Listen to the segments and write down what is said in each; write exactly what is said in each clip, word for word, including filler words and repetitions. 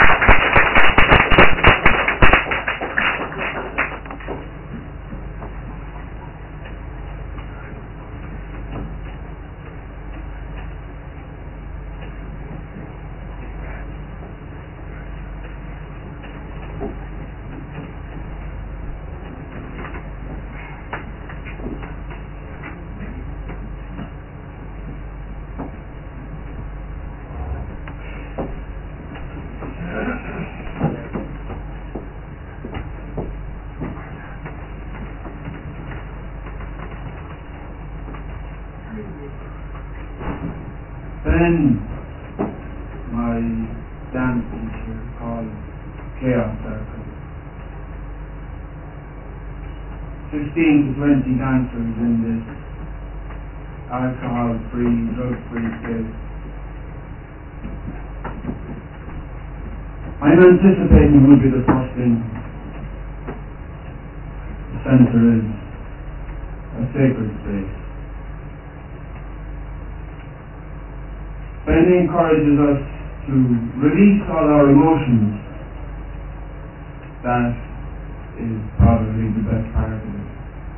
Then my dance teacher called Chaos Circle. Fifteen to twenty dancers in this alcohol-free, drug-free space. I'm anticipating will be the first thing. The center is a sacred space. Ben encourages us to release all our emotions. That is probably the best part of it.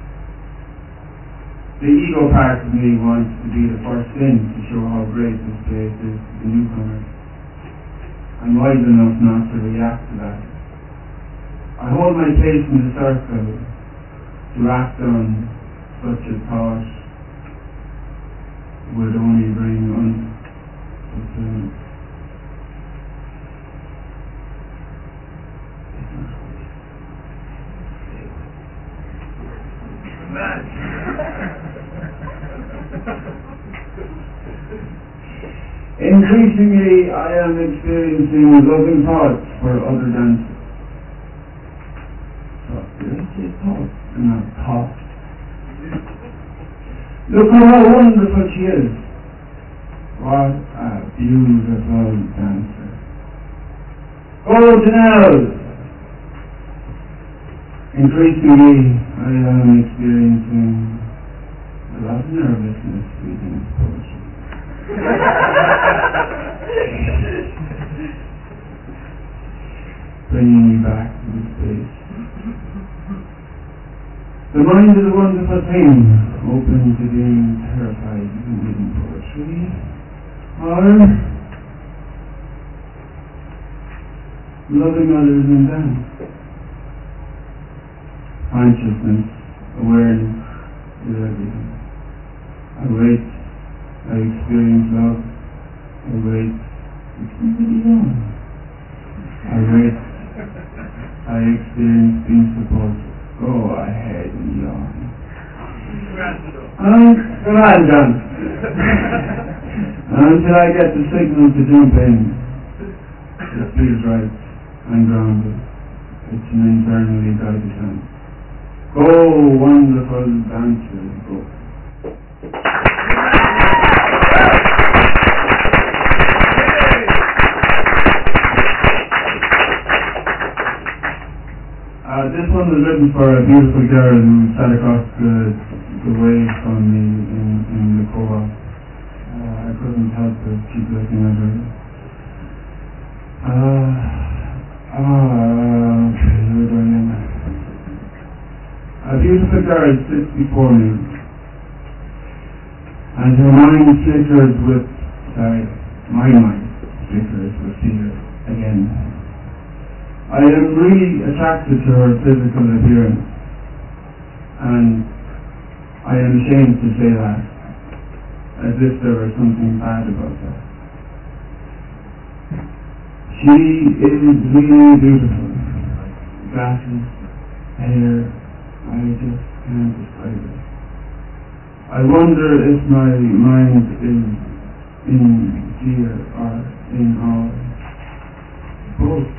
The ego part of me wants to be the first thing to show how great this place is to the newcomers. I'm wise enough not to react to that. I hold my place in the circle to act on such a thought would only bring un fulfillment. Increasingly, I am experiencing loving thoughts for other dancers. So, did I say thoughts and not thoughts? Look how wonderful she is. What a beautiful dancer. Oh, Janelle! Increasingly, I am experiencing a lot of nervousness reading this poetry. Bringing me back to this space. The mind is a wonderful thing, open to being terrified even reading poetry. Or loving others in dance. Consciousness, awareness is everything. I wait, I experience love. I wait, it's completely wrong. I wait, I experience being supported. Go ahead and yawn. Um, come on, John. Until I get the signal to jump in, it feels right. I'm grounded. It's an internally guided dance. Go, wonderful dancers, go. Uh, this one was written for a beautiful girl who sat across the, the way from me in, in the co-op. Uh, I couldn't help but keep looking at her. Uh, ah, okay, where do I am? A beautiful girl sits before me, and her mind flickers with, sorry, my mind flickers with fear again. I am really attracted to her physical appearance, and I am ashamed to say that, as if there were something bad about that. She is really beautiful. Glasses, hair, I just can't describe it. I wonder if my mind is in fear or in awe. Both.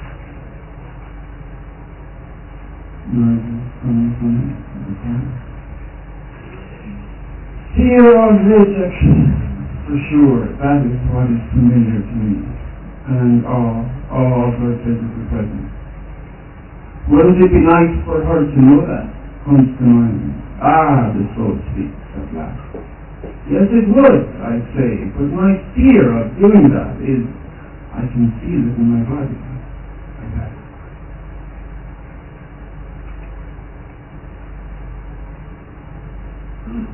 Noises coming from the car. Fear of rejection, for sure, that is what is familiar to me, and awe, awe of her physical presence. Wouldn't it be nice for her to know that? Comes to mind. Ah, the soul speaks at last. Yes, it would, I'd say, but my fear of doing that is, I can feel it in my body.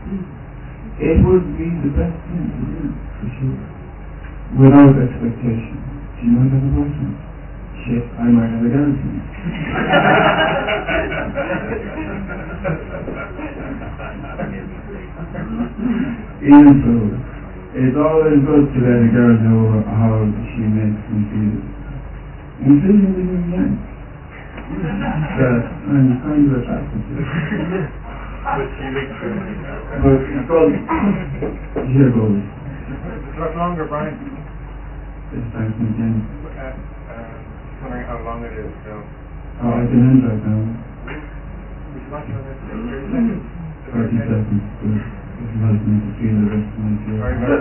It would be the best thing to do, for sure. Without expectation. Do you know that emotion? Shit, I might have a girlfriend. Even so, it's always good to let a girl know how she makes me feel. Including the new young. That I'm kind of attracted to. But it's called, here goes. It's a lot longer, Brian. It's time to begin. Uh, uh, wondering how long it is, so. Oh, I can end right now. Would you like another thirty seconds? thirty seconds, good. It allows me to feel the rest of my fear. Sorry about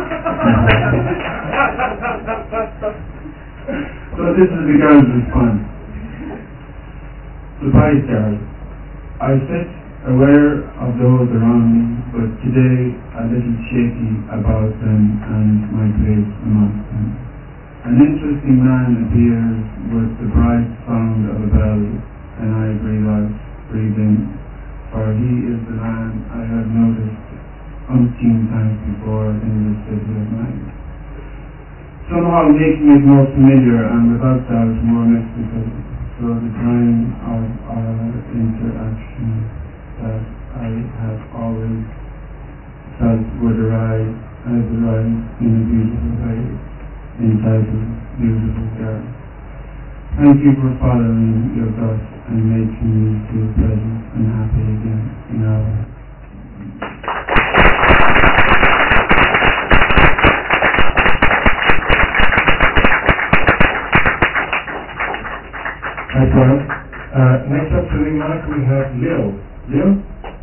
that. So this is the girl's response. Surprise girl. I sit aware of those around me, but today a little shaky about them and my place amongst them. An interesting man appears with the bright sound of a bell, and I breathe out, breathe in, for he is the man I have noticed umpteen times before in this city of mine. Somehow making it more familiar and without doubt more mystical, so the time of our interaction that I have always felt would arise as arise in a beautiful way, entitled Beautiful Girl. Thank you for following your gut and making me feel pleasant and happy again in our life. Thanks, Brian. Uh, next up to the mic we have Leo. Leo?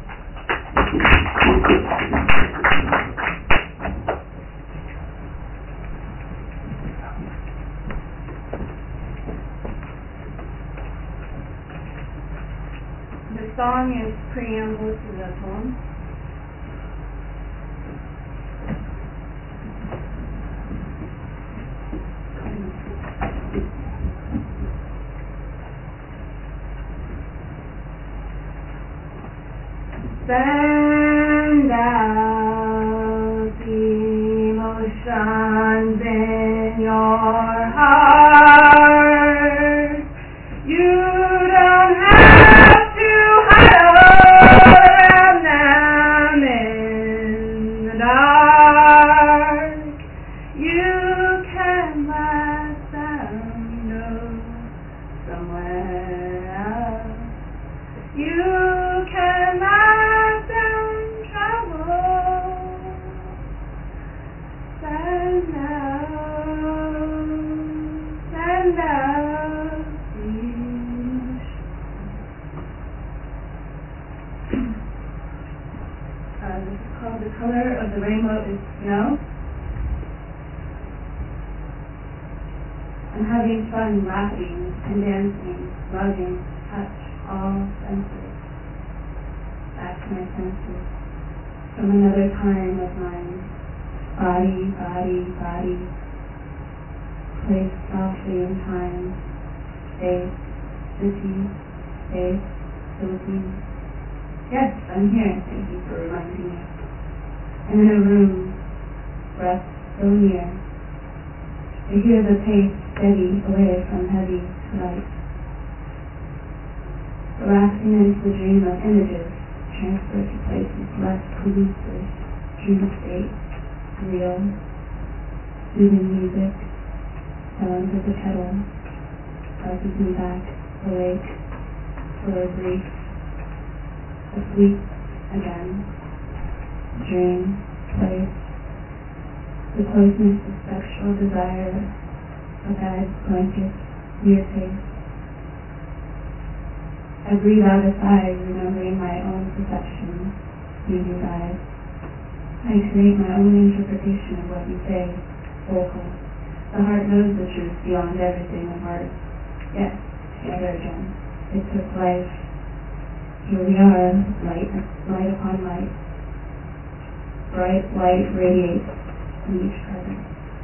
The song is preamble to the poem. Send out the emotions in your heart. You don't have to hide around them in the dark. You can let them know somewhere else. You can let them travel. Send out, send out the emotion. Uh, this is called The Color of the Rainbow is Snow. I'm having fun laughing and dancing, loving, touch, all senses. Back to my senses. From another time of mine. Body, body, body. Placed softly in time. Space, city, space, Philippines. Yes, I'm here. Thank you for reminding me. I'm in a room. Breath so near. I hear the pace steady away from heavy to light. Relaxing into the dream of images, transfer to places less elusive, dream state, real, soothing music, sounds of the kettle, passes me back, awake, for a brief, asleep again, dream, place, the closeness of sexual desire, a bed, blanket, near face. I breathe out a sigh, remembering my own perception, using eyes. I create my own interpretation of what you say, vocal. The heart knows the truth beyond everything of art. Yes, together again. It took life. Here we are, light, light upon light. Bright light radiates from each present.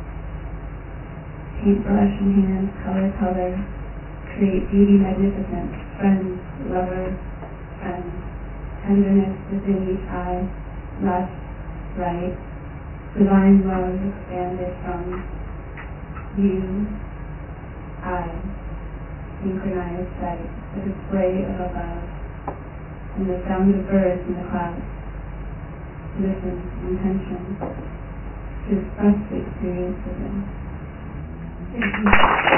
Paintbrush in hand, color, color. Create beauty magnificent. Friends, lovers, friends, tenderness within each eye, left, right, divine love expanded from you, I, synchronized sight, the display of above, and the sound of birds in the clouds. Listen, intention, to express the experience within. Thank you.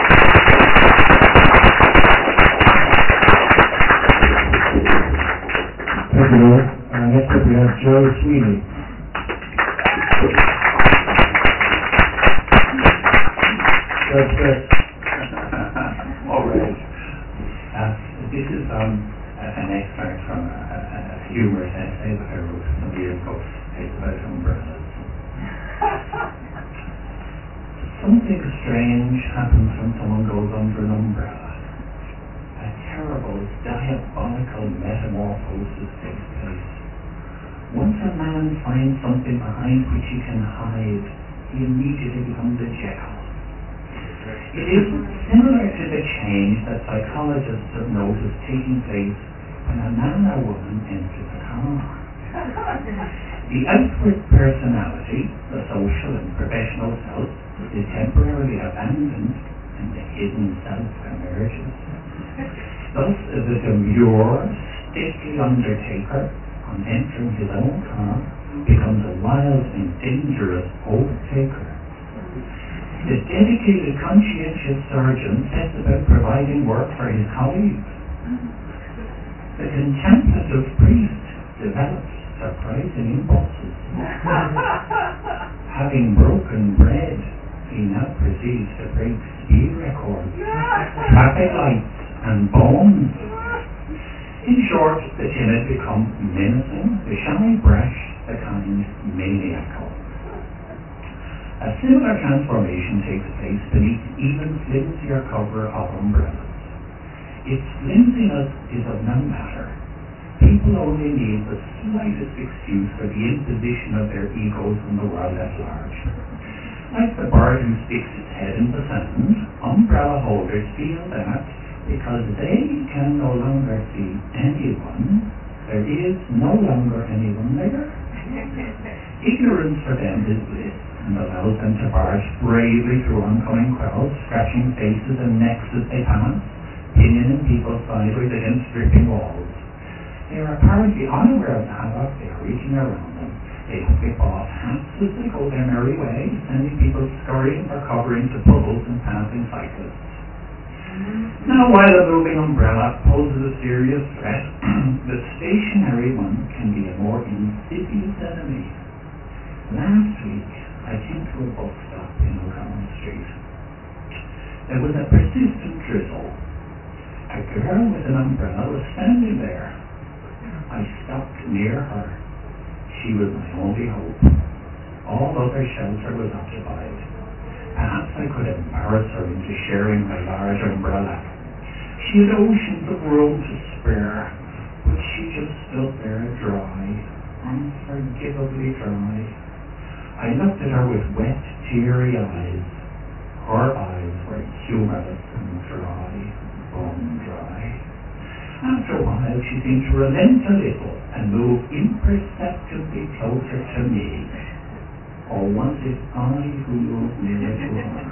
Thank you, Laura. Uh, next up we have Joe Sweeney. Joe Smith. All right. Uh, this is um, an extract from a, a, a humorous essay that I wrote some years ago. It's about umbrellas. Something strange happens when someone goes under an umbrella. A terrible, diabolical metamorphosis takes place. Once a man finds something behind which he can hide, he immediately becomes a Jekyll. It is similar to the change that psychologists have noticed taking place when a man or woman enters a car. The outward personality, the social and professional self, is temporarily abandoned and the hidden self emerges. Thus, the demure, stately undertaker, on entering his own car, becomes a wild and dangerous overtaker. The dedicated, conscientious surgeon sets about providing work for his colleagues. The contemplative priest develops surprising impulses. Having broken bread, he now proceeds to break speed records, traffic lights, and bones. In short, the timid become menacing, the shy brash, the kind maniacal. A similar transformation takes place beneath even flimsier cover of umbrellas. Its flimsiness is of no matter. People only need the slightest excuse for the imposition of their egos on the world at large. Like the bird who sticks its head in the sand, umbrella holders feel that because they can no longer see anyone, there is no longer anyone there. Ignorance for them is bliss, and allows them to barge bravely through oncoming crowds, scratching faces and necks as they pass, pinioning people sideways against dripping walls. They are apparently unaware of the havoc they are wreaking around them. They whip off hats as they go their merry way, sending people scurrying for cover into puddles and passing cyclists. Now, while a moving umbrella poses a serious threat, the stationary one can be a more insidious enemy. Last week, I came to a bus stop in O'Connell Street. There was a persistent drizzle. A girl with an umbrella was standing there. I stopped near her. She was my only hope. All other shelter was occupied. Perhaps I could embarrass her into sharing my large umbrella. She had oceans of room to spare, but she just stood there dry, unforgivably dry. I looked at her with wet, teary eyes. Her eyes were humorless and dry, bone dry. After a while, she seemed to relent a little and move imperceptibly closer to me. Or was it I who moved nearer to her?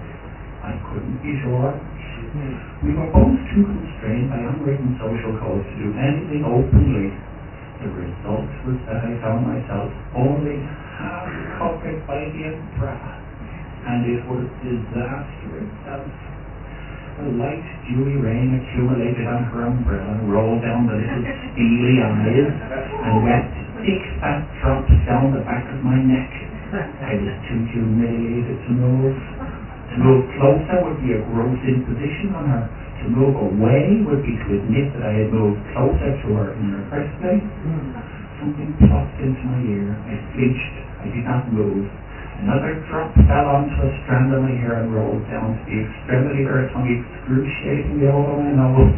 I couldn't be sure. We were both too constrained by unwritten social codes to do anything openly. The result was that I found myself only half covered by the umbrella, and it was disaster itself. The light, dewy rain accumulated on her umbrella, rolled down the little steely eyes, and wet, thick, fat drops down the back of my neck. I was too humiliated to move. To move closer would be a gross imposition on her. To move away would be to admit that I had moved closer to her in the first place. Something plucked into my ear. I flinched. I did not move. Another drop fell onto a strand of my hair and rolled down to the extremity of her tongue, excruciatingly over my nose.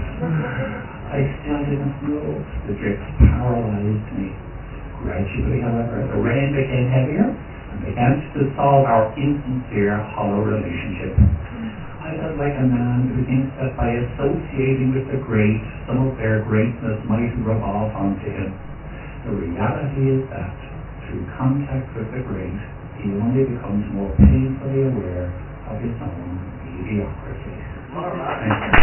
I still didn't move. The drip paralyzed me. Gradually, however, the rain became heavier and began to dissolve our insincere, hollow relationship. I felt like a man who thinks that by associating with the great, some of their greatness might rub off onto him. The reality is that through contact with the great, he only becomes more painfully aware of his own mediocrity. Thank you.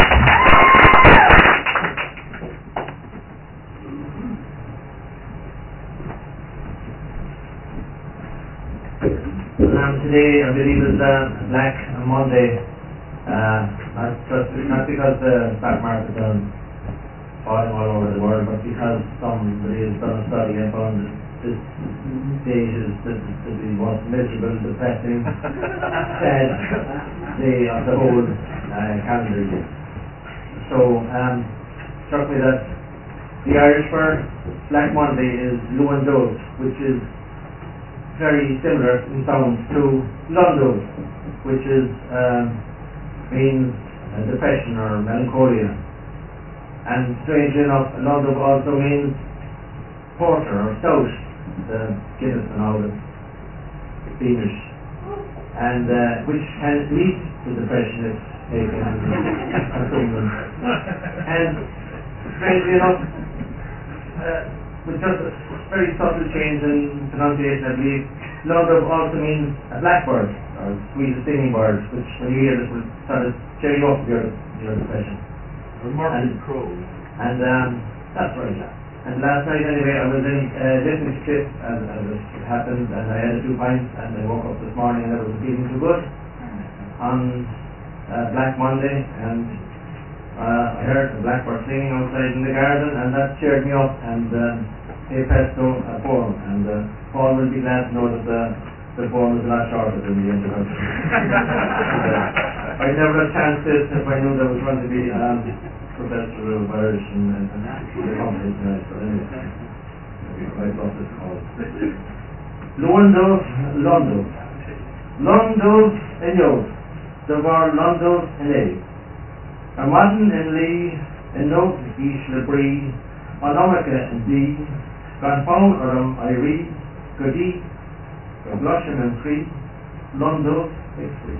Um, today, I believe, is uh, Black Monday. Uh, not, just, not because the stock market is falling all over the world, but because somebody has done a study and found that this day is the, the, the most miserable, depressing, sad day of the whole uh, calendar year. So, um, struck me that the Irish for Black Monday is Luan Dove, which is very similar in sound to London, which is um, means uh, depression or melancholia. And strangely enough, London also means porter or stout, the Guinness and all the Beamish, and uh, which can lead to depression if taken and consumed. And strangely enough, uh, with just a very subtle change in pronunciation, I believe, London also means a blackbird, or sweet singing bird, which when you hear this will sort of cheer you up with your, your depression. Remarkable crow. And um, that's right. And last night anyway, I was in uh, listening to it as, as it happened, and I had a few pints, and I woke up this morning and I wasn't feeling too good on uh, Black Monday, and uh, I heard a blackbird singing outside in the garden, and that cheered me up, and um, hey presto, a poem, and uh, Paul will be glad to know that the, the poem is a lot shorter than the introduction. And, uh, I never had a chance to if I knew there was going to be um, Professor of Irish and, and, and the company tonight, but anyway, I thought this called Londo, Londo, Londo and Yod, the var Londo and A. A Martin and Lee and Note East Lebree, Onomica and D, Ganfown Urum I read, Godi, Goblushan and Cree, Londo, Extree.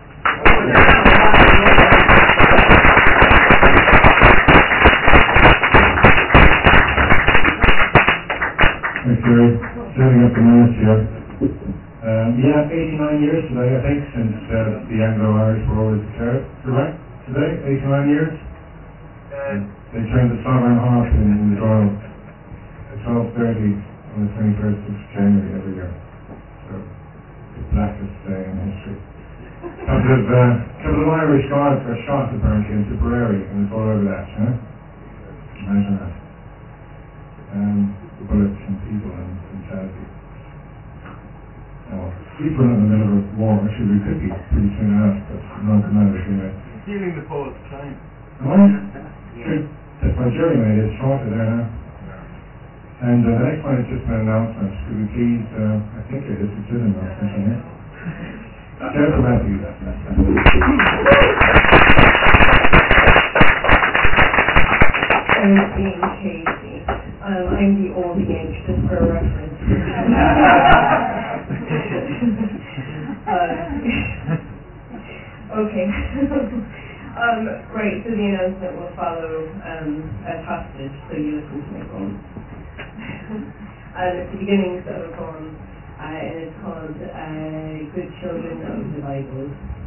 Thanks, Gary. Setting up the minutes here. Um, yeah, eighty-nine years today, I think, since uh, the Anglo-Irish War was declared. Correct? Today, eighty-nine years. Uh, they turned the sovereign harp in, in the Dáil at twelve thirty on the twenty-first of January every year. So, the blackest day in history. A couple of, uh, couple of Irish guards were shot apparently in Tipperary, and it's all over that, you know? Imagine that. Um, bullets and people and, and tragedy. Oh, people in the middle of war, actually we could be pretty soon out, but not now anyway. Stealing the poet's time. Am I? Good. That's my jury mate, it's shorter there now. And uh, the next one is just an announcement. Could we please, uh, I think it is, it's an announcement, isn't it? Jennifer Matthews. I'm being Casey. Um, I'm the old yank, just for reference. uh, okay. um, right, so the announcement will follow um, as hostage, so you listen to my poem. um, it's the beginnings of a poem, uh, and it's called uh, Good Children of the Bible.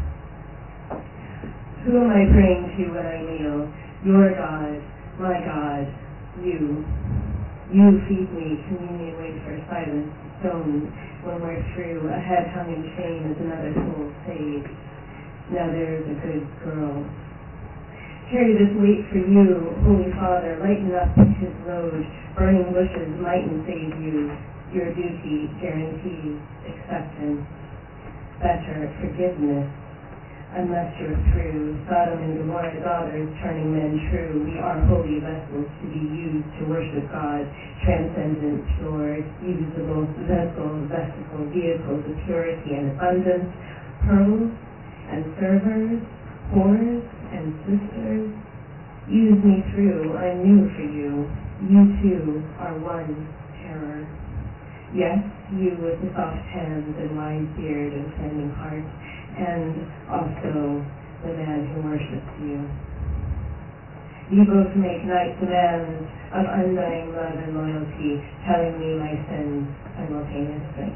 Who am I praying to when I kneel? Your God, my God, you. You feed me communion wafer, silence, stones, when we're through. A head hung in shame is another soul saved. Now there's a good girl. Carry this weight for you, Holy Father, lighten up his load. Burning bushes mightn't save you. Your duty guarantees acceptance. Better forgiveness. Unless you're through, Sodom and Gomorrah daughters turning men true. We are holy vessels to be used to worship God, transcendent, pure, usable vessels, vesicle, vehicles of purity and abundance, pearls and servers, whores and sisters. Use me through, I'm new for you. You too are one terror. Yes, you with the soft hands and wise beard and sending heart, and also the man who worships you. You both make night demands of undying love and loyalty, telling me my sins simultaneously.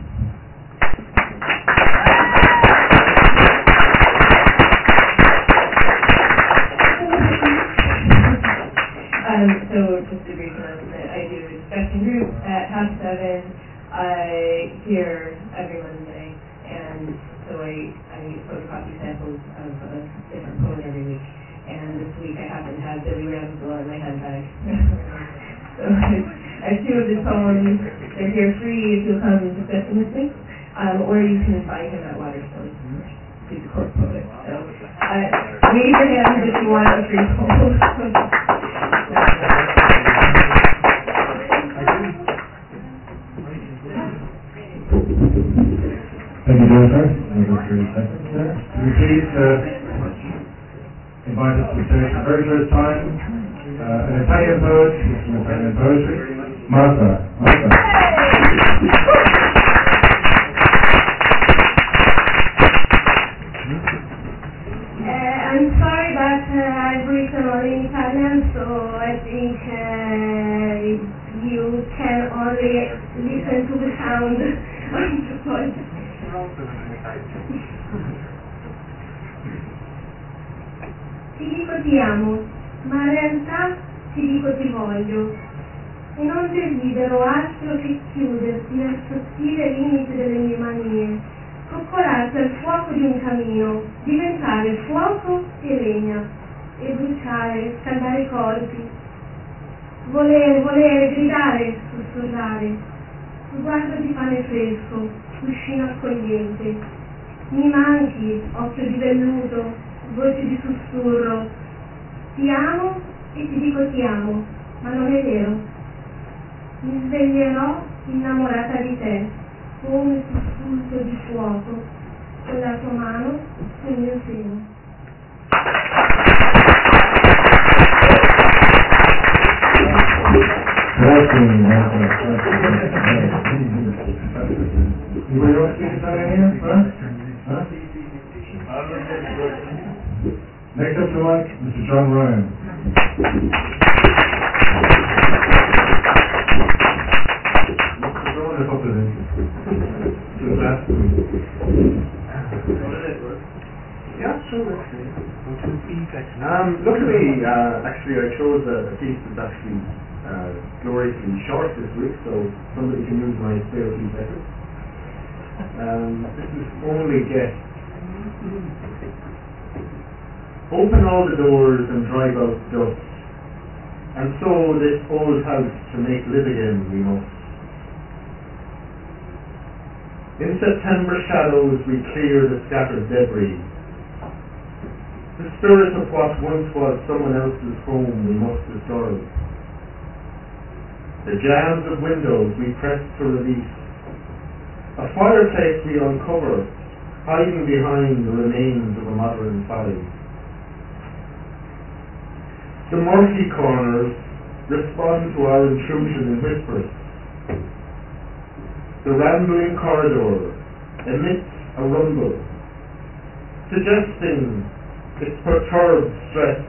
Um, so just a brief announcement, I do discussion group at half seven. I hear every Monday, and so I, I photocopy samples of a different poem every week. And this week I happen to have Billy Ramsdell in my handbag. So I have two of his poems. They're here free if you'll come and discuss them with me. Um, or you can invite him at Waterstone. He's a court poet. So uh, raise your hands if you want a free poem. Thank you, Jennifer. Over thirty seconds there. Can you please uh, invite us to finish the very first time uh, an Italian poet with some Italian poetry, Martha. Martha. Uh, I'm sorry, but uh, I've written only in Italian, so I think uh, you can only listen to the sound of the poem. Ti dico ti amo, ma in realtà ti dico ti voglio, e non desidero altro che chiuderti nel sottile limite delle mie manie, coccolarti al fuoco di un camino, diventare fuoco e legna, e bruciare, scaldare i corpi, volere, volere, gridare, sussurrare, sguardo di pane fresco, cuscino accogliente, mi manchi, occhio di velluto, voce di sussurro, ti amo e ti dico ti amo, ma non è vero. Mi sveglierò innamorata di te, come sussulto di fuoco, con la tua mano sul mio seno. Grazie, Anybody else speak Italian here? Huh? Huh? Next up to Mike, Mister John Ryan. Yeah, sure, let's see. Um, luckily, uh, actually, I chose a, a piece that's actually uh, gloriously short this week, so somebody can use my spare few seconds. Um, this is Only Guest. Open all the doors and drive out dust, and so this old house to make live again we must. In September shadows we clear the scattered debris. The spirit of what once was someone else's home we must disturb. The jambs of windows we press to release. A fireplace we uncover, hiding behind the remains of a modern folly. The murky corners respond to our intrusion in whispers. The rambling corridor emits a rumble, suggesting its perturbed stress,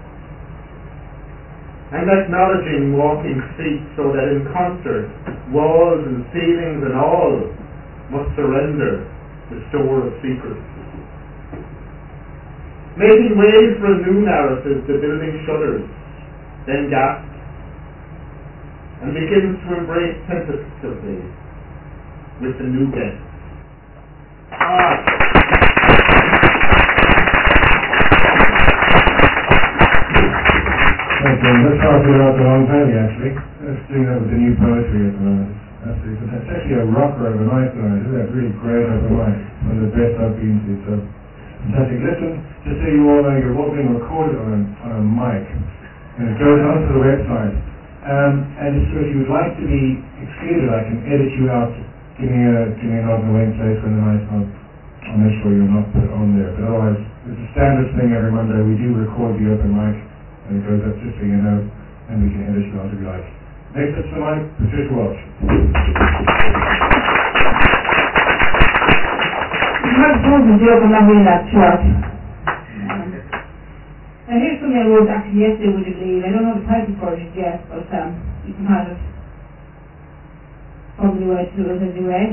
and acknowledging walking feet so that in concert walls and ceilings and all must surrender the store of secrets. Making way for a new narrative, the building shudders, then gasps, and begins to embrace tentatively with the new guest. Ah. Thank you. Let's talk about the long time, actually. Let's do that with the new poetry at the moment. Absolutely fantastic. It's actually a rocker of a night tonight, isn't it? Really great of a night. One of the best I've been to. So fantastic. Listen, just so you all know, you're all being recorded on a, on a mic, and it goes onto the website. Um, and so if you would like to be excluded, I can edit you out. Give me a give me a nod and a wink place when the night's not. I'll make sure you're not put on there. But otherwise, it's a standard thing every Monday. We do record the open mic, and it goes up just so you know, and we can edit you out if you like. Next up to the mic, Patricia Walsh. Not going to do open my window, And here's something I wrote actually yesterday, would you believe? I don't have a title for it yet, but um, you can have it. Probably way to do it anyway.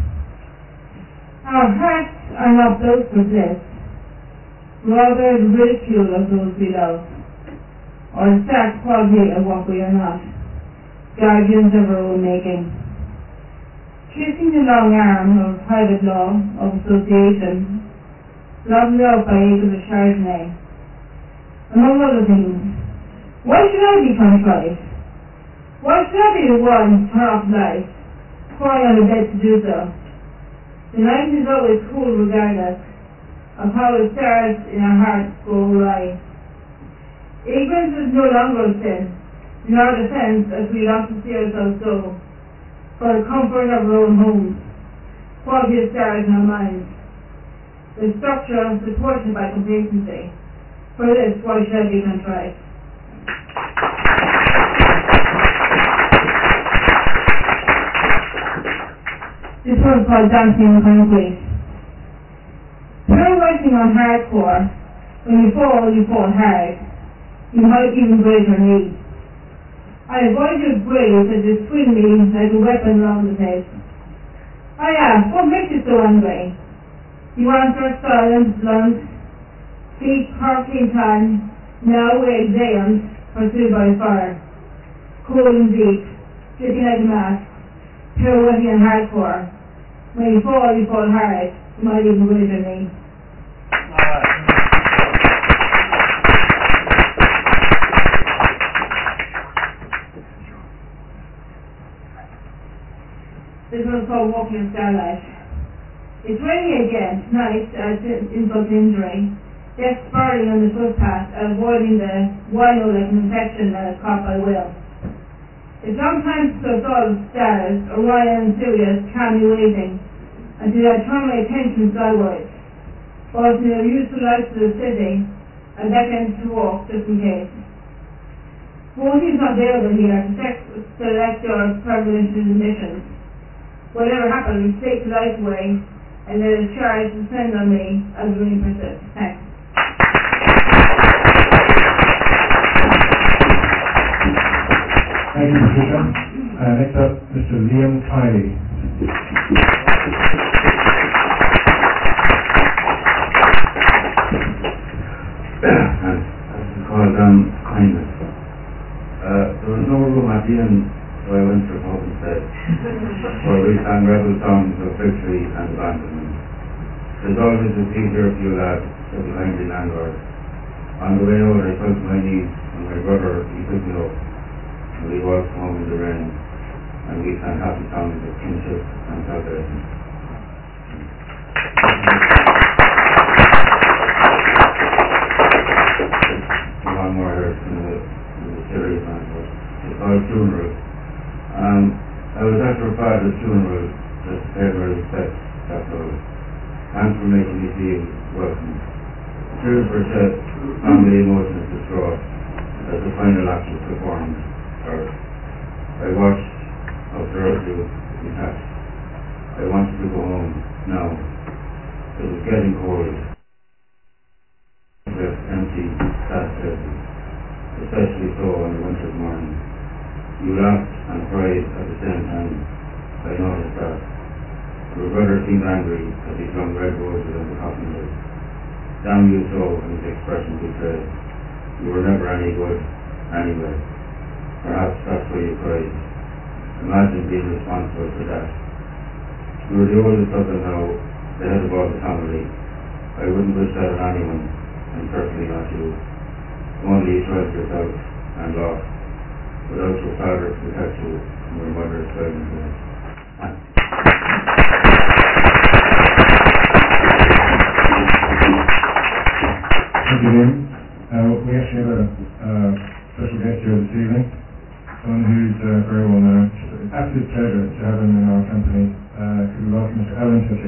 Our hearts are not built for bliss, rather the ridicule of those we love, or the stark quality of what we are not, guardians of our own making. Kissing the long arm of private law, of association, loved out by acres of Chardonnay. Among other things, why should I be contrite? Why should I be the one to turn off life, crying on the bed to do so? The night is always cool regardless of how the stars in our hearts go awry. Ignorance is no longer a sin, nor defense as we long to see ourselves so, for the comfort of our own homes, quality of stars in our minds. The structure supported by complacency. For this, why should I be contrite? This one's called Dancing in Concrete. Pure writing on hardcore. When you fall, you fall hard. You might even break your knee. I avoid your grace as you swing me like a weapon round the head. I ask, what makes you so angry? You answer silent, blunt, feet partly in time, now exeunt, pursued by fire. Cool and deep, slipping like a mask, pure wetting and hardcore. When you fall, you fall hard. You might even break your knee. This one's called Walking in Starlight. It's raining again tonight as insult injury. Death spiraling on the footpath, avoiding the wino-like infection that is caught by will. It's sometimes so saw the stars, Orion and Sirius, calmly waiting, until I turn my attention skywards. Whilst in the useful lights of the city, I beckon to walk just in case. Voting is not available here to select your permanent admissions. Whatever happens, take the light away, and let a charge descend on me as the rain persists. Thanks. Thank you, Patricia. Uh, next up, Mister Liam Kiley. It's called um, kindness. Uh, there was no room at the end, so I went to the pub instead, where we sang rebel songs of victory and abandonment. There's always a seat here for you lads, said the angry landlord. On the way out I fell to my knees, and my brother, he picked me up, and we walked home in the rain, and we sang happy songs of kinship and salvation. One more here in the, in the series, man, but it's called funeral. Um, I was at your father's funeral, just to pay my respects, that's all. Thanks for making me feel welcome. Tears were shed, family emotions distraught, as the final act was performed. Or I watched, observed you, detached. I wanted to go home, now. It was getting cold. With empty, sad places, especially so on a winter's morning. You laughed and cried at the same time. I noticed that. Your brother seemed angry as he flung red roses in the coffin lid. Damn you so, and his expression betrayed. You were never any good, anyway. Perhaps that's why you cried. Imagine being responsible for that. You were the oldest of them now, the head of all the family. I wouldn't wish that on anyone, and certainly not you. Only you tried yourself and lost, without your father to protect you from your mother's silent death. Thank you, Liam. Uh, we actually have a uh, special guest here this evening, someone who's uh, very well known. It's an absolute pleasure to have him in our company. Uh, could we welcome Mister Alan Tucci?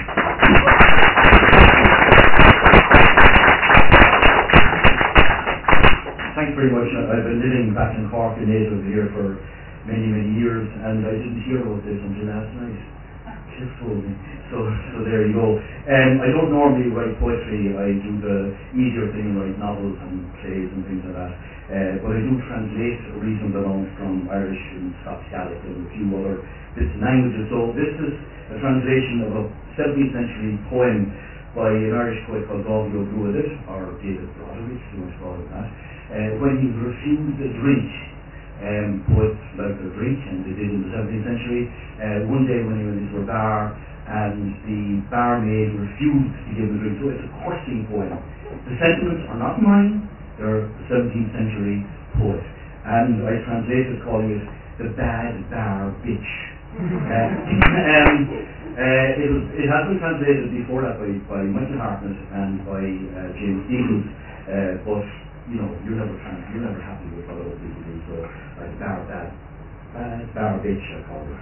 Thanks very much. I've been living back in Cork, the native here, for many, many years, and I didn't hear about this until last night. Just told me. So, so there you go. Um, I don't normally write poetry. I do the easier thing, write novels and plays and things like that. Uh, but I do translate a reasonable amount from Irish and Scots Gaelic and a few other bits and languages. So this is a translation of a seventeenth century poem by an Irish poet called Gabriel Druidet, or David Broderick, if you want to call it that, uh, when he refused a drink. Um, poets like the drink, and they did in the seventeenth century. Uh, one day when he went into a bar, and the barmaid refused to give him a drink. So it's a cursing poem. The sentiments are not mine, they're the seventeenth century poet. And I translated calling it The Bad Bar Bitch. uh, um, uh, it, was, it has been translated before that by, by Michael Hartnett and by uh, James Stevens, uh, but you know, you're never trans- you're never happy with what other people do, so like bar bad, bad bar bitch, I call it.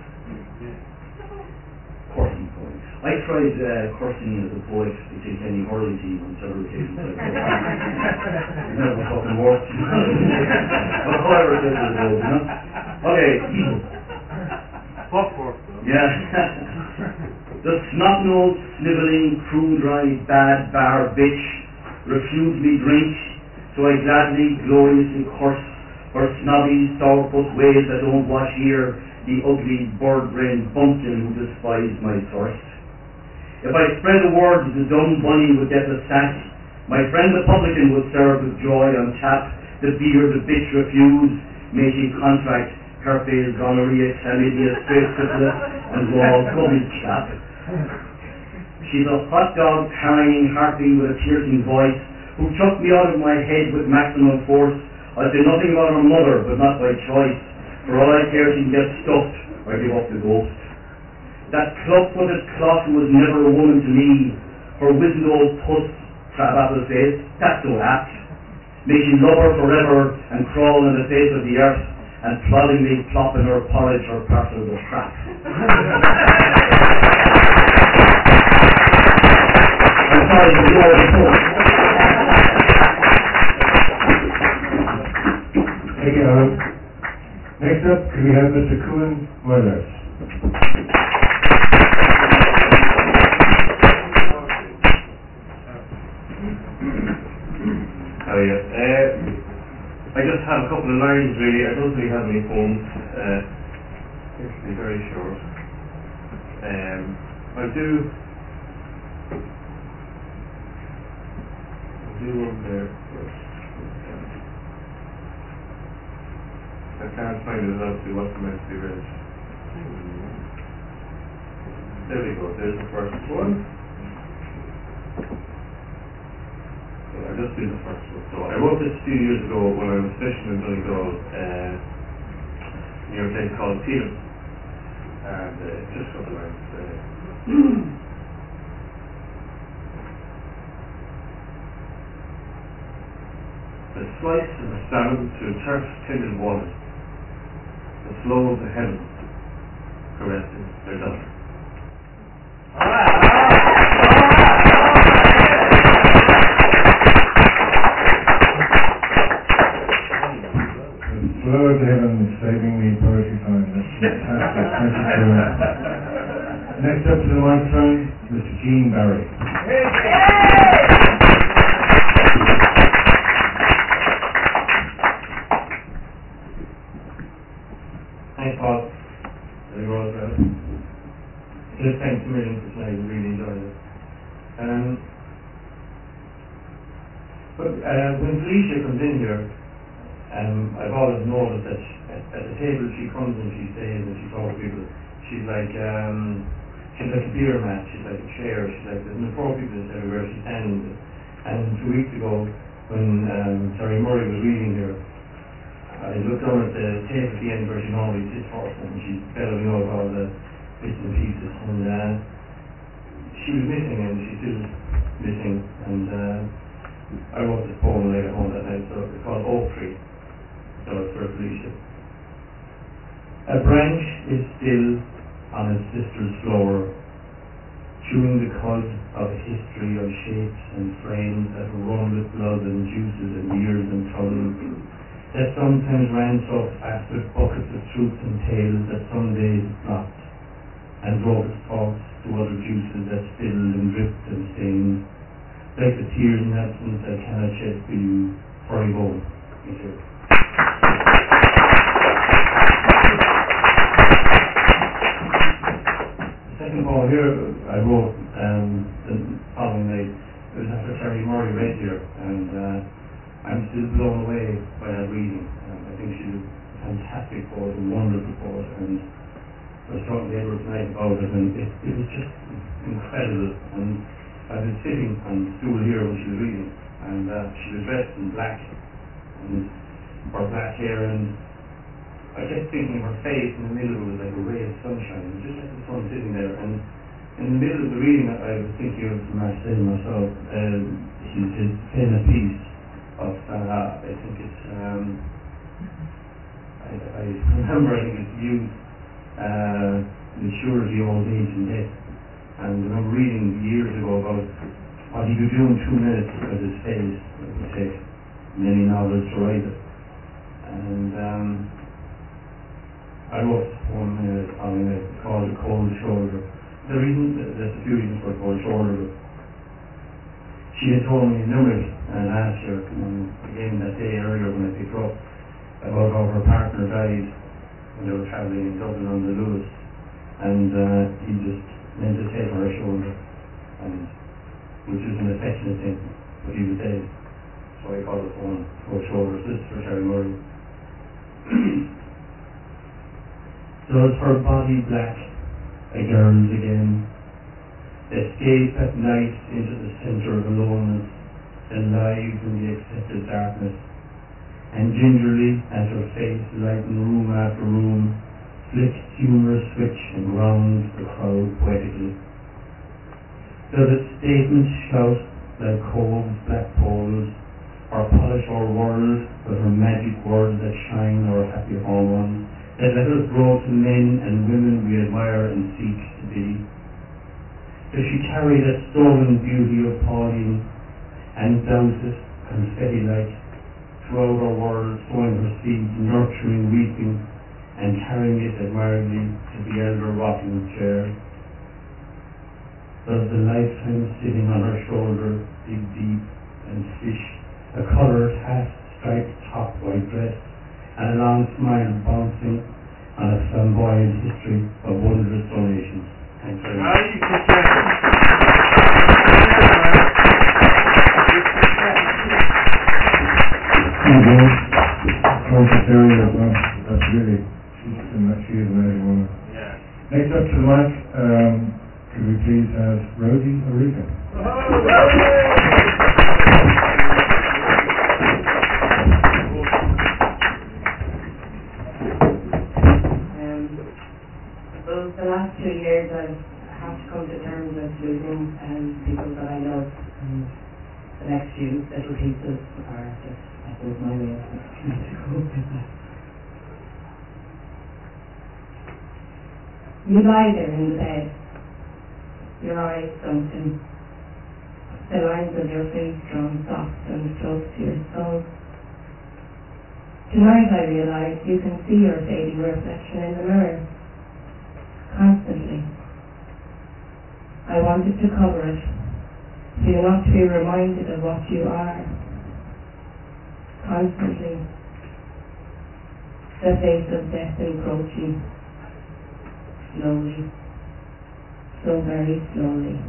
Cursing poem. I tried uh, cursing as a poet to take any hurley team on several occasions. Like it never fucking worked. But however, it is what it is, you know. Okay. What for? Yeah. The snot-nosed, snivelling, crew dry, bad bar bitch refused me drink. So I gladly, gloriously curse her snobby, sourpuss ways that don't watch here, the ugly bird-brained bumpkin who despised my thirst. If I spread the word, the dumb bunny would get the sack. My friend the publican would serve with joy on tap. The beer the bitch refused, may she contract herpes, gonorrhea, chlamydia, straight syphilis, and raw gummy chap. She's a hot dog carrying harpy with a piercing voice, who chucked me out of my head with maximum force. I say nothing about her mother, but not by choice. For all I care, she can get stuffed or give up the ghost. That club-footed clock was never a woman to me. Her wizened old puss, crab-apple face, that's so apt. May she love her forever and crawl on the face of the earth and ploddingly plop in her porridge her parcels of crap. I'm sorry, you know the poem. Thank you, Alan. Next up, can we have Mister Kuhn Weathers? Oh yeah. Uh, I just have a couple of lines really. I don't really have any poems. Uh, it's be very short. Um, I'll do. I'll do one there first. I can't find it obviously what's meant to be read. There we go, there's the first one. So I'll just do the first one. So I wrote this a few years ago when I was fishing in Donegal, uh, near a place called Peter. And uh, just got the lines. Uh, the slice of a salmon to a turf-tinted water. The flow of the heavens caressing their daughter. The flow of the heavens saving me poetry time. That's fantastic. Thank you very much. Next up to the microphone, Mister Gene Barry. Thanks, Paul. Very well, well. Just thanks a million for tonight. We really enjoyed it. Um, but uh, when Felicia comes in here, um, I've always noticed that she, at, at the table she comes and she stays and she talks to people. She's like um, she's like a beer mat. She's like a chair. She's like there's no four people everywhere she stands. And two weeks ago, when um, Terry Murray was reading here, I looked down at the tape at the end where she normally sits first, and she's bellowing out all the bits and pieces, and uh, she was missing, and she's still missing, and uh, I wrote this poem later home that night, so it's called Oak Tree, so it's for Felicia. A branch is still on its sister's floor, chewing the cud of a history of shapes and frames that run with blood and juices and years and tunnels, that sometimes ran so fast with buckets of truth and tales that some days dropped and brought its thoughts to other juices that spilled and dripped and stained, like the tears in absence that cannot shed for you, for I go. Thank you. The second poem here I wrote um, the following night. It was after Terry Murray read here, and uh, I'm still blown away by that reading. Um, I think she's a fantastic poet, a wonderful poet, and I was talking to Edward tonight about it, and it, it was just incredible. And I was sitting on the stool here when she was reading, and uh, she was dressed in black, and her black hair, and I kept thinking her face in the middle was like a ray of sunshine. It was just like the sun sitting there, and in the middle of the reading, I was thinking of Marcel myself, uh, his, his famous piece of, uh, I think it's, um, I, I remember, I think it's youth, uh, maturity, old age, and death. And I remember reading years ago about what he could do in two minutes because his face, it would take many novels to write it. And um, I wrote this poem in a following night called A Cold Shoulder. The reason, there's a few reasons for a cold shoulder, but she had told me in Limerick uh, last year, and again that day earlier when I picked her up, about how her partner died when they were travelling in Dublin on the Lewis, and uh, he just leant his head on her shoulder, and which is an affectionate thing, but he was dead. So I called the phone Cold Shoulder. This is for Terry Murray. Does her body black a girl's again, escape at night into the centre of aloneness, alive in the accepted darkness, and gingerly as her face lighten room after room, flick humorous switch and round the crowd poetically. Does its statement shout like cold black poles, or polish our world with her magic words that shine our happy hormones, that let us grow to men and women we admire and seek to be? Does she carry that stolen beauty of Pauline and douse it confetti-like throughout our world, sowing her seeds, nurturing, weeping, and carrying it admiringly to the elder rocking chair? Does the lifetime sitting on her shoulder dig deep and fish a coloured hat, striped top, white dress, and a long smile bouncing on a flamboyant history of wondrous donations? Thanks very much. Thank you. Thank you, Terry, as well. That's really, she's an, she is an amazing woman. Yeah. Next up to the mic, um, could we please have Rosie Arica? Well, the last two years I've had to come to terms with losing um, people that I love, and the next few little pieces are just, I suppose, my way of trying to cope with that. You lie there in the bed, your eyes sunken, the lines of your face drawn soft and close to your skull. Tonight I realize you can see your fading reflection in the mirror. Constantly. I wanted to cover it, so you're not to be reminded of what you are. Constantly. The face of death encroaching. Slowly. So very slowly.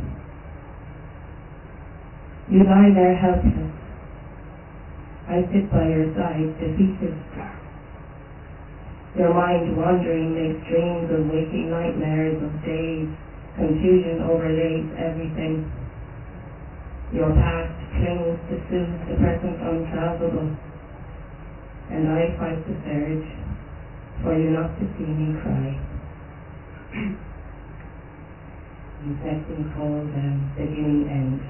You lie there helpless. I sit by your side, defeated. Your mind wandering makes dreams of waking nightmares of days. Confusion overlays everything. Your past clings to soothe the present unsalvable. And I fight the surge for you not to see me cry. Infecting cold and beginning end.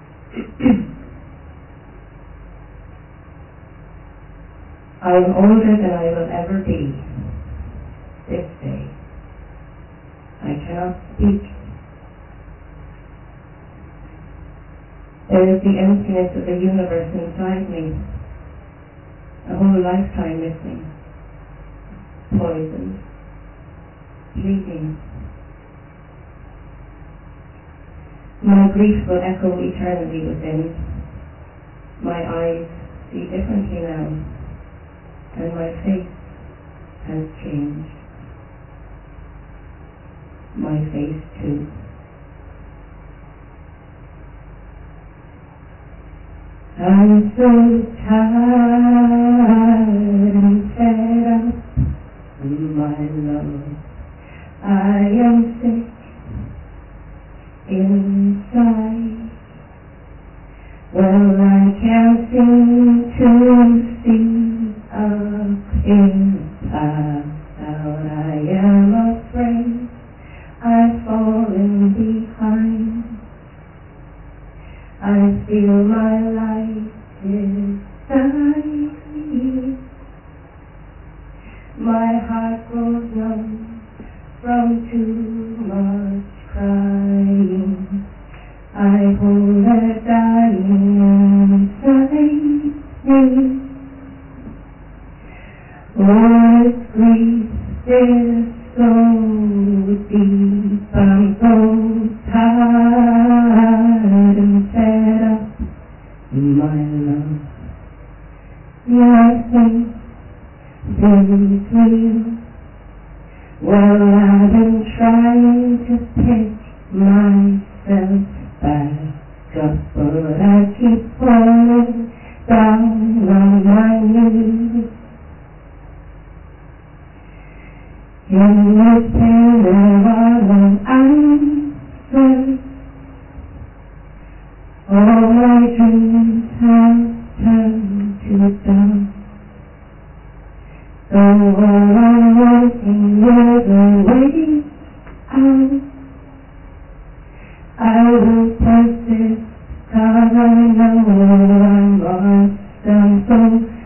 I am older than I will ever be. This day. I cannot speak. There is the emptiness of the universe inside me. A whole lifetime missing. Poisoned. Bleeding. My grief will echo eternally within. My eyes see differently now, and my face has changed. My face too. I'm so tired and fed up, my love. I am sick inside. Well, I can't seem to see a clear path out. I am afraid I've fallen behind. I feel my life is dying. My heart grows numb from too much crying. I hold her dying inside me. Oh, this grief is so deep. I'm so tired and fed up, my love. Nothing seems real. Well, I've been trying to pick myself back up, but I keep falling down on my knees. In this pain there are no answers. All my dreams have turned to dust. So all I'm wanting is a way out. I will persist, 'cause I know I must. I'm so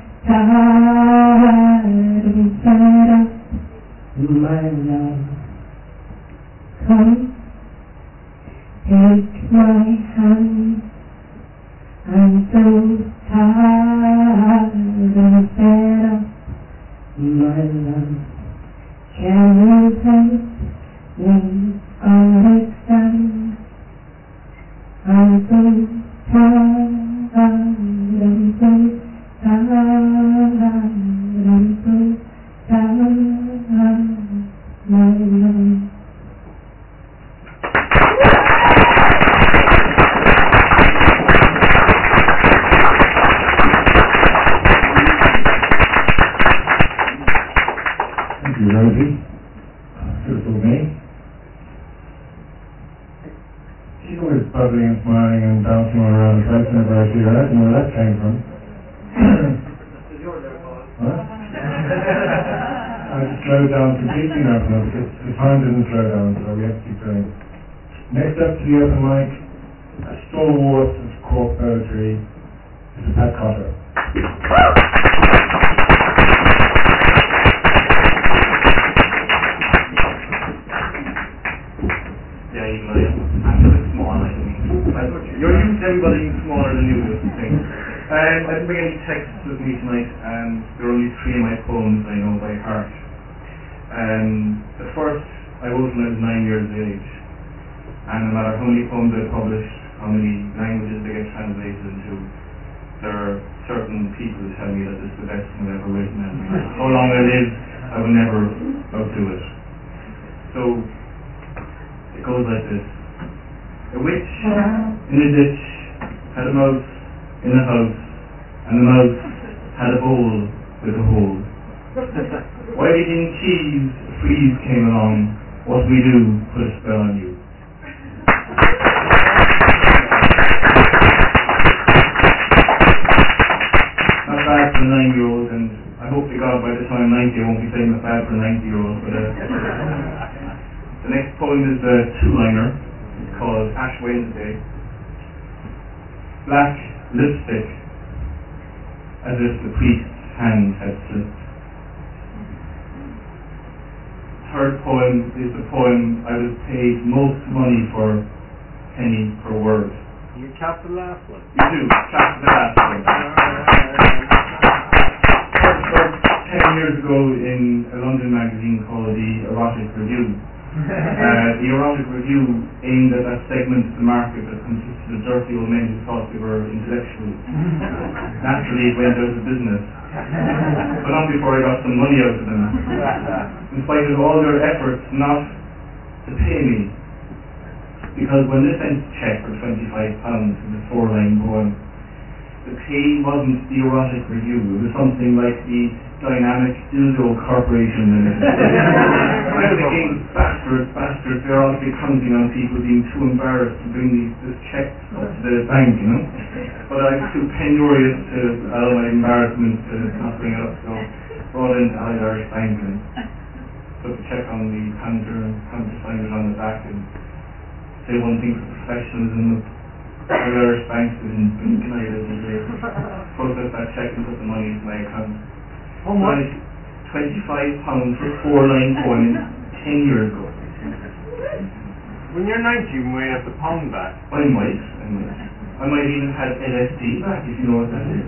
tired and fed up, my love. Come, take my hand. I'm so tired and fed up, my love. Can you help me understand? I'm so tired, I'm so tired, I'm so tired, my love. Thank you, Rosie. Beautiful me. She's always bubbling and smiling and bouncing all around the place whenever I see her. I don't know where that came from. What? I just slowed down completely now because the time didn't slow down, so we have to keep going. Next up to the open mic, a stalwart of Cork poetry, is Pat Cotter. Yeah, even though I'm a bit small, I think. You're used to everybody being smaller than you, that's the thing. Um, I didn't bring any texts with me tonight, and there are only three of my poems I know by heart. Um, the first I wrote when I was nine years of age, and no matter how many poems I publish, how many languages they get translated into, there are certain people who tell me that this is the best thing I've ever written, and how long I live, I will never outdo it. So, it goes like this. A witch in a ditch had a mouse in a house, and the mouse had a bowl with a hole. While eating cheese, a freeze came along. What we do put a spell on you. Not bad for a nine-year-old, and I hope to God by the time I'm ninety I won't be saying not bad for a ninety-year-old. But uh, the next poem is a two-liner. It's called Ash Wednesday. Black lipstick, as if the priest's hand had slipped. Third poem is the poem I was paid most money for, penny per word. You cap the last one. You do, cap the last one. First, first ten years ago in a London magazine called The Erotic Review, Uh, the erotic review aimed at that segment of the market that consisted of dirty old men who thought they were intellectuals. Naturally, it went out of business. But not before I got some money out of them. In spite of all their efforts not to pay me. Because when they sent a cheque for twenty-five pounds to the four-line poem, the pay wasn't the erotic review. It was something like the Dynamic Dildo Corporation. I was thinking, bastards, bastards, they're obviously counting on people being too embarrassed to bring these this checks up to the bank, you know. But I was too penurious to allow my embarrassment to not bring it up, so brought into Allied Irish Bank and put the check on the counter and counter signed it on the back and say one thing for professionalism. Allied Irish Bank didn't blink an eye as they processed that check and put the money into my account. How much? twenty-five pounds for four line coin ten years ago. When you're ninety, you might have the pound back. I might. I might. I might even have L S D back, if you know what that is.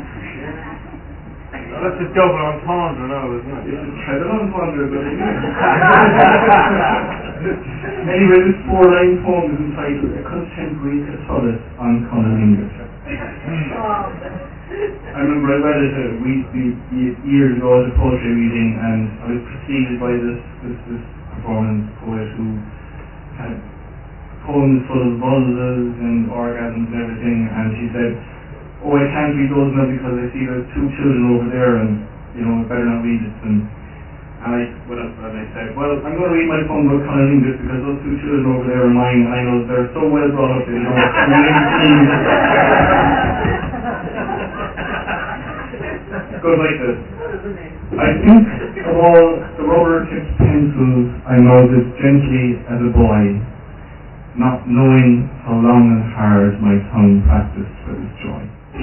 Well, that's a double entendre now, isn't it? It's a treble entendre, but anyway. Anyway, this four line poem is entitled A Contemporary Solace on Common English. I remember I read it a week, years ago at a poetry reading, and I was preceded by this, this, this performance poet who had poems full of vulvas and orgasms and everything, and she said, oh, I can't read those now because I see there's two children over there, and, you know, I better not read it. And, and I, what else did I say? Well, I'm going to read my poem about Common English because those two children over there are mine, and I know they're so well brought up they don't goes like this. I think of all the rubber-tipped pencils I molded gently as a boy, not knowing how long and hard my tongue practiced for this joy.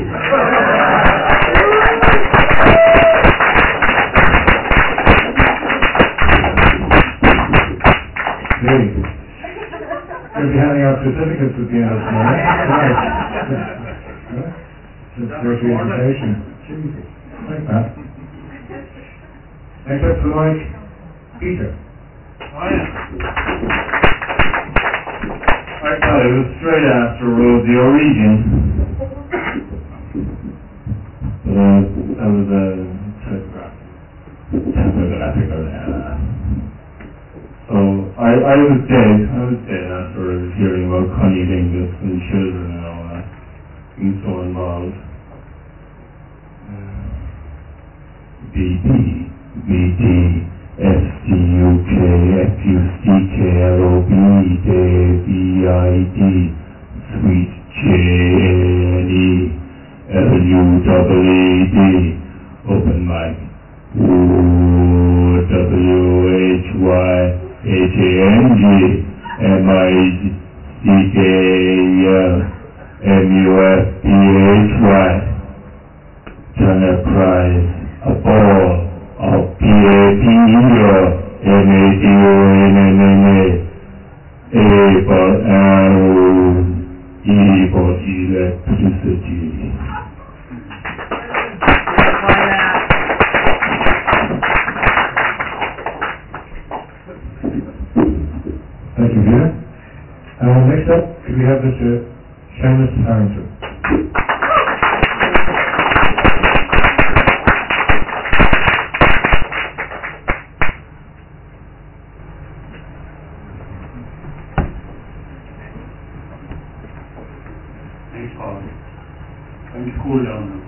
Hey, you'll be handing out certificates at the end of the night. It's there's the invitation. Jesus. Like that. Next up to Mike, Peter. Oh, yeah. I thought it was straight after Rosie O'Regan. But uh, that was a typographic error. So I, I was dead. I was dead after I was hearing about cunnilingus and children and all that. Being so involved. B B, B D, S T U K, F U C K, L O B, D, B I D, Sweet J N E, L U W E D, Open Mic, O W H Y, H A N G, M I C K L, M U F P H Y, Turner Prize. A ball of P A P E O M A D O N N N A A for arrow, E for electricity. Thank you, Peter. Uh, next up, could we have Mister Seamus Harrington? I'm to cool down now.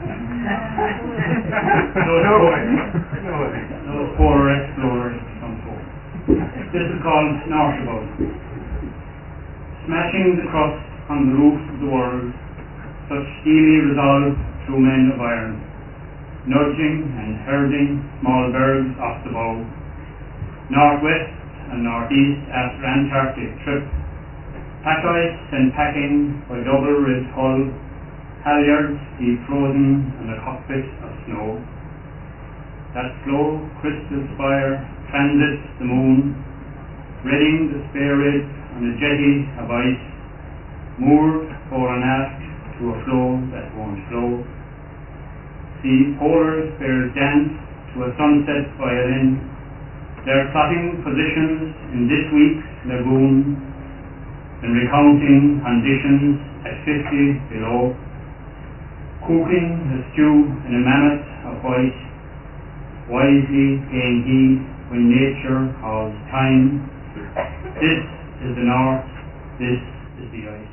no, no way. No way. No poor explorers come forth. This is called Narshibot. Smashing the crust on the roof of the world, such steely resolve through men of iron, nudging and herding small birds off the bow, northwest and northeast after Antarctic trip, pack ice and packing by double-ribbed hull, halyards deep frozen and a cockpit of snow. That slow crystal spire transits the moon, readying the spare rib on a jetty of ice, moored fore and aft to a flow that won't flow. See polar spares dance to a sunset violin, Their plotting positions in this week's lagoon, and recounting conditions at fifty below, cooking the stew in a mammoth of white, wisely paying heed when nature calls time. This is the north, this is the ice.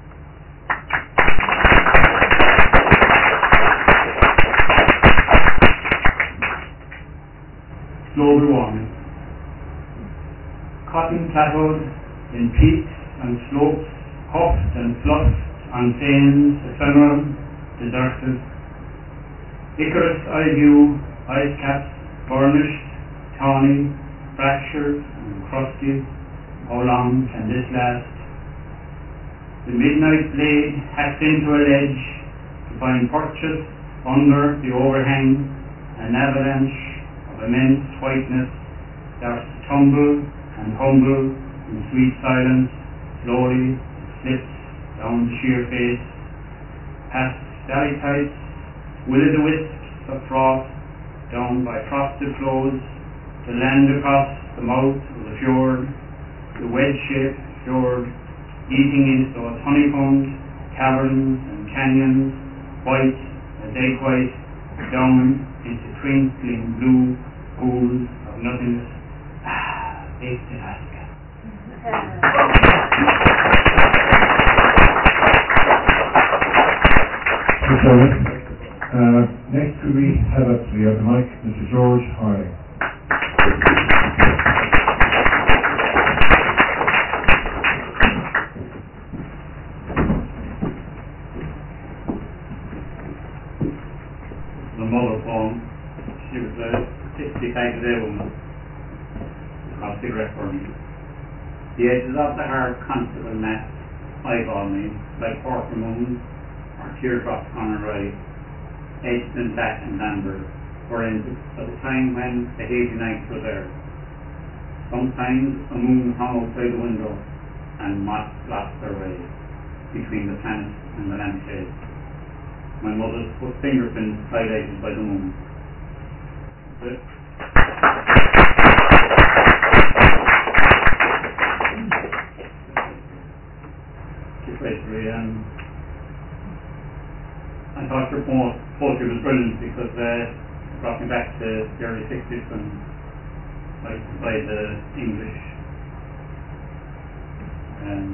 Global warming. Cotton plateaus in peaks and slopes, puffed and fluffed on plains, ephemeral, deserted. Icarus eye view, ice caps, burnished, tawny, fractured and crusty. How long can this last? The midnight blade hacks into a ledge to find purchase under the overhang, an avalanche of immense whiteness starts to tumble and humble in sweet silence. Slowly slips down the sheer face, past stalactites, will-o'-the-wisps of frost, down by frosted flows, to land across the mouth of the fjord, the wedge-shaped fjord, eating into those honeycombed caverns and canyons, white as egg white, down into twinkling blue pools of nothingness. Ah, Lake Alaska. Uh, next could we have up to the other mic, Mister George Harding. The mother poem, she was a sixty-five day woman, called Cigarette Burning. The edges of the hard constable mat eyeball me like porker moons or teardrops on a ride, edged in black and amber, forensics of the time when the hazy nights were there. Sometimes a moon hung outside the window and moths lost their way between the planets and the lampshade. My mother's put fingerprints highlighted by the moon. That's it. Basically, um, I thought your poem, poetry was brilliant because uh, it brought me back to the early sixties when I used to buy the English um,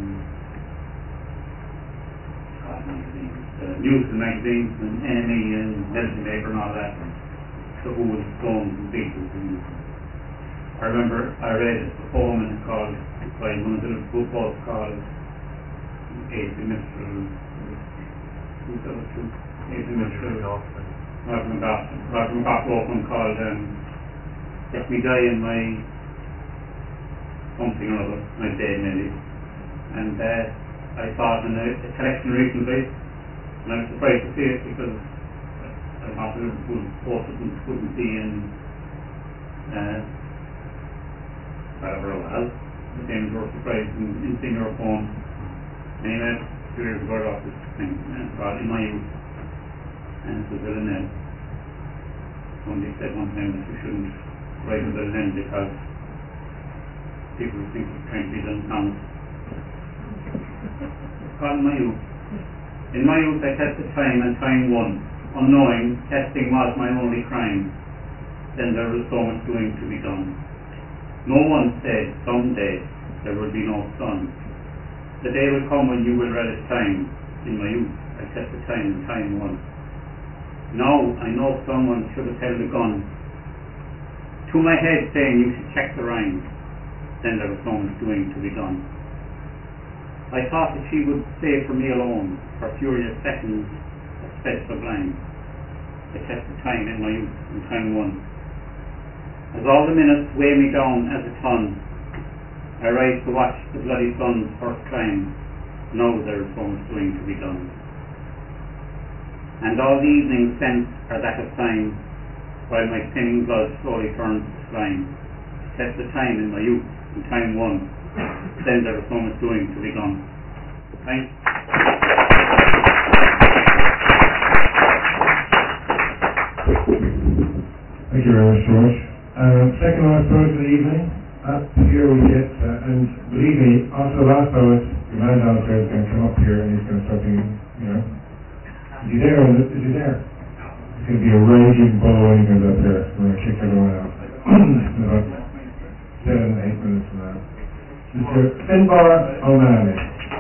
God, magazines, the news and magazines and N M E and Medicine Paper and all that. So who was Stones and Beatles. And I remember I read a poem and it's called by one of the book books called Ace the Minstrel. Who's that was true? Ace the Minstrel. Roger McGough. Roger McGough wrote one called um, Let Me Die in My something or other, My Day maybe. And uh, I saw it in a, a collection recently, and I was surprised to see it because I thought it was both of them couldn't be in uh, whatever it was. The same as were surprised in, in seeing your poem. Anyway, two years ago I got this thing, uh, brought in my youth, and it was Will and Ned. Somebody said one time that you shouldn't write with Will and Ned because people think it's trying to be done honest. It's called my youth. In my youth I tested time and time won, unknowing testing was my only crime. Then there was so much doing to be done. No one said someday there would be no sun. The day will come when you will relish time. In my youth, I set the time and time won. Now I know someone should have held a gun to my head saying you should check the rhyme. Then there was so much doing to be done. I thought that she would stay for me alone for furious seconds that sped sublime. I set the time in my youth and time won. As all the minutes weigh me down as a ton, I rise to watch the bloody sun's first climb. Now there is so much doing to be done. And all the evenings spent are that of time, while my thinning blood slowly turns to slime. Set the time in my youth and time won. Then there is so much doing to be done. Thanks. Thank you very much, George. Um, second last poet of the evening, up here we get, uh, and believe me, also last poet, your man downstairs is going to come up here and he's going to start being, you know, is he there? Is, is he there? It's going to be a raging bull when he comes up here. We're going to kick everyone out. In about seven, eight minutes from now. Mister Finbar O'Malley.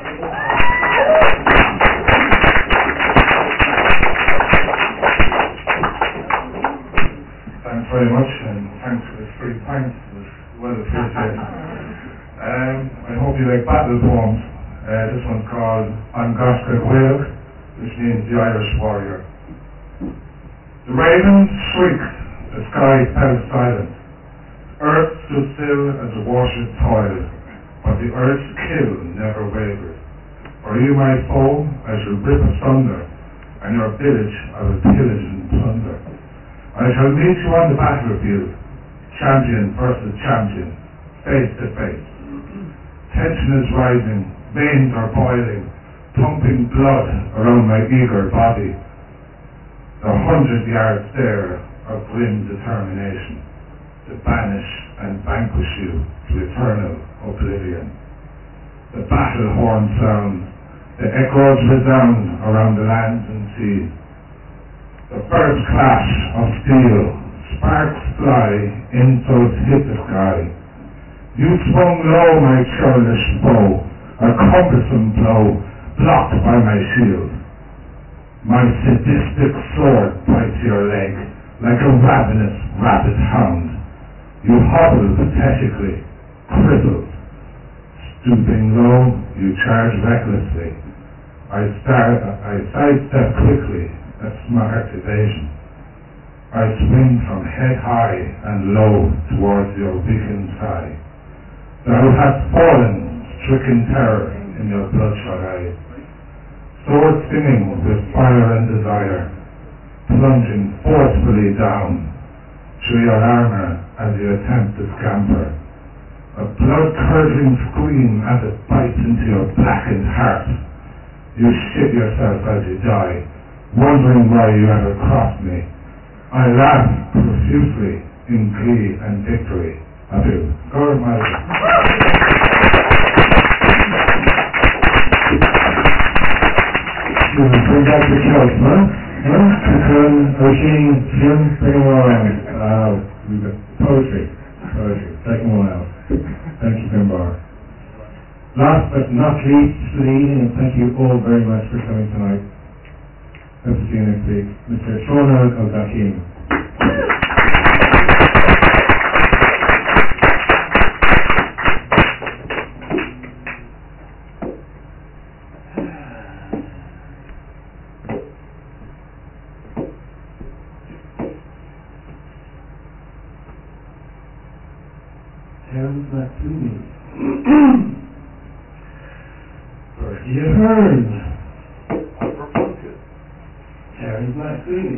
Thanks very much, and thanks for this free pint. It was well appreciated. Um, I hope you like battle poems. Uh, this one's called An Gaisce Gaeilge, which means the Irish warrior. The ravens shrieked, the sky fell silent. Earth stood still as the warship toiled, but the earth's kill never wavered. For you, my foe, I shall rip asunder, and your village I will pillage and plunder. I shall meet you on the battlefield, champion versus champion, face to face. Tension is rising, veins are boiling, pumping blood around my eager body. The hundred yard stare of grim determination to banish and vanquish you to eternal oblivion. The battle horn sounds, the echoes resound around the lands and seas. The first clash of steel, sparks fly, insults hit the sky. You swung low, my churlish bow, a cumbersome blow, blocked by my shield. My sadistic sword bites your leg, like a ravenous rabid hound. You hobble pathetically, crippled. Stooping low, you charge recklessly. I start, I sidestep quickly, a smart evasion. I swing from head high and low towards your weakened thigh. Thou hast fallen, stricken terror in your bloodshot eyes. Sword stinging with fire and desire, plunging forcefully down through your armor as you attempt to scamper. A blood-curdling scream as it bites into your blackened heart. You shit yourself as you die, wondering why you ever crossed me. I laugh profusely in glee and victory. Adieu. Gor Malik. Bring back the shelf, huh? Huh? Kukun, Oshin, Jim, bring them all around. Uh, we've got poetry. Poetry. Second one out. Thank you, Finbar. Last but not least for the evening, and thank you all very much for coming tonight. Hope to see you next week. Mister Shona Al-Dakim. Terence Matsumi. First you heard. Terence Matsumi.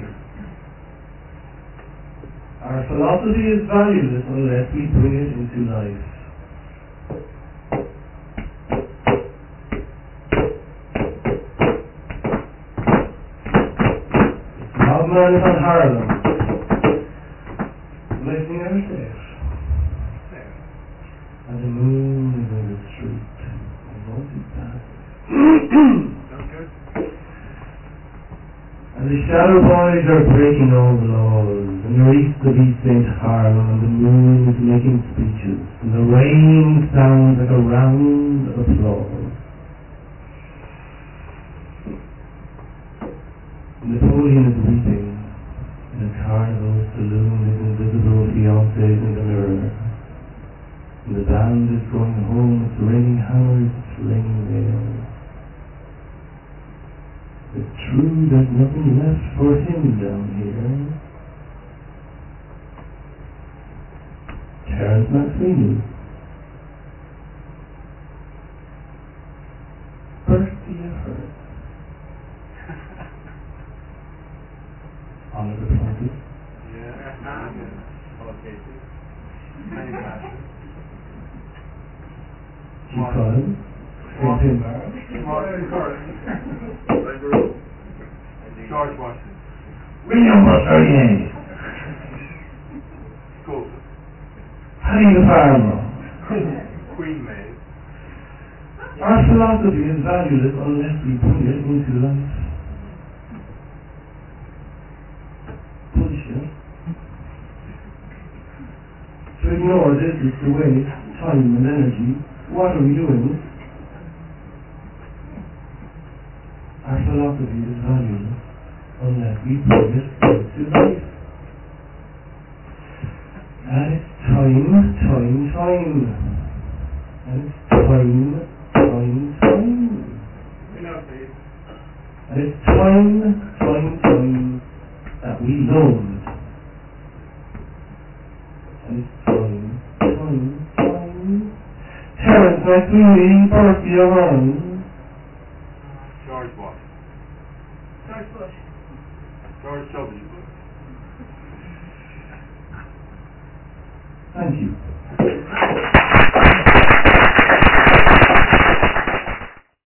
Our philosophy is valueless unless we bring it into life. The madman is on Harlem. Listening ever safe. And the moon is in the street. And multitasking. And the shadow boys are breaking all the laws, and they're east of East Saint Harlem, and the moon is making speeches, and the rain sounds like a round of applause. Napoleon is weeping in a carnival saloon, his invisible fiancée in the mirror. And the band is going home, it's raining hammers, it's raining nails. It's true there's nothing left for him down here. Terence Matsumi. First the effort. Oliver Plunkett. Yeah. Okay. Because Saint George Washington. William Butler Yeats. Cool. Annie the farmer. Queen May. Our philosophy is valueless unless we put it into life. Bullshit. To ignore this is to waste time and energy. What are we doing? Our philosophy is valueless unless we put it into life. And it's time, time, time. And it's time, time, time. And it's time, time, time that we learn. And it's time, time, time. Terence McLean, birthday around. George what? George Bush. George W. Bush. Thank you.